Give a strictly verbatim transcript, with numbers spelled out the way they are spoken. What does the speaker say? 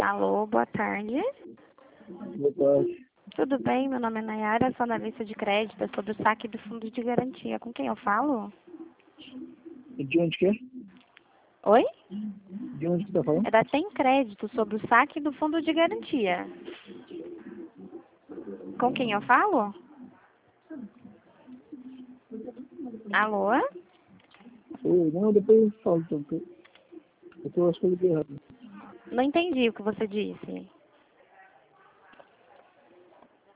Alô, boa tarde. Boa tarde. Tudo bem? Meu nome é Nayara, sou analista de crédito, é sobre o saque do fundo de garantia. Com quem eu falo? E de onde que é? Oi? De onde que tá falando? É da Tem Crédito, sobre o saque do fundo de garantia. Com quem eu falo? Alô? Oi, não, depois eu falo, então. porque Eu tô, acho que eu liguei errado. Não entendi o que você disse.